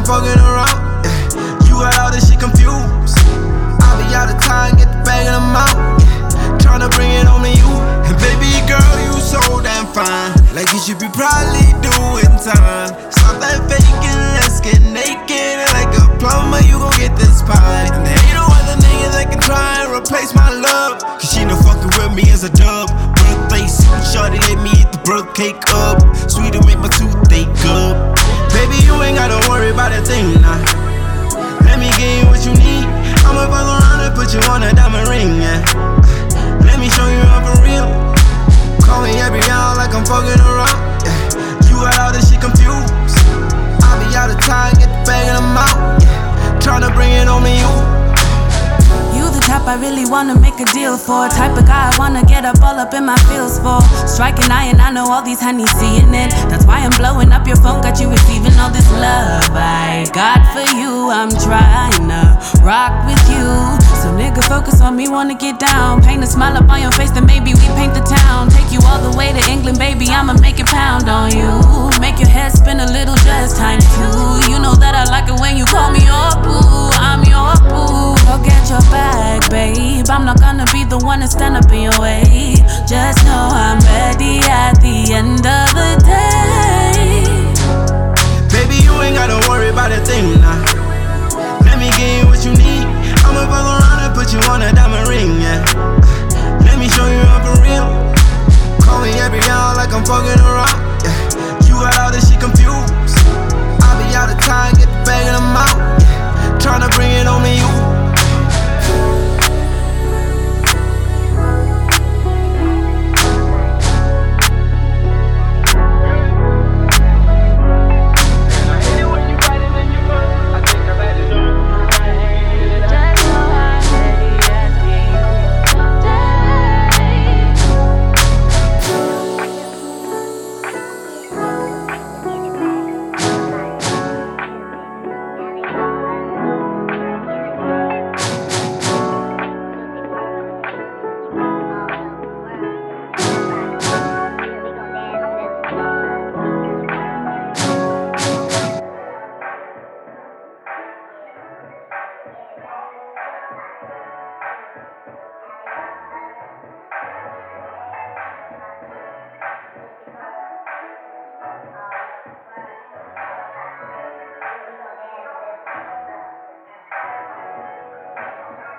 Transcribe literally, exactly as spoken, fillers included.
I'm fucking around. Yeah. You got all this shit confused. I'll be out of time, get the bag of them out. Yeah. Tryna bring it home to you. And baby girl, you so damn fine. Like you should be probably doing time. Stop that faking, let's get naked. And like a plumber, you gon' get this pie. And there ain't no other nigga that can try and replace my love. Cause she no fucking with me as a dub. Birthday suit, shorty let me eat the birth cake up. Sweet to make my toothache up. Baby, you ain't gotta worry about a thing now. Let me give you what you need. I'ma fuck around and put you on a diamond ring, yeah. Let me show you how for real. Call me every hour like I'm fucking around, yeah. You got all this shit confused. I'll be out of time, get the bag of them out, yeah. Tryna bring it home to you. You the type I really wanna make a deal for. Type of guy I wanna get up all up in my feels for. Striking iron, I know all these honeys seeing it. That's why I'm blowing up your phone, got you receiving all this love I got for you. I'm trying to rock with you. So nigga focus on me, wanna get down. Paint a smile up on your face, then maybe we paint the town. Take you all the way to England, baby, I'ma make it pound on you. Make your head spin a little, just time two. You know that I like it when you call me your boo. I'm your boo. Go get your bag, babe. I'm not gonna be the one to stand up in your way. Just know I'm ready at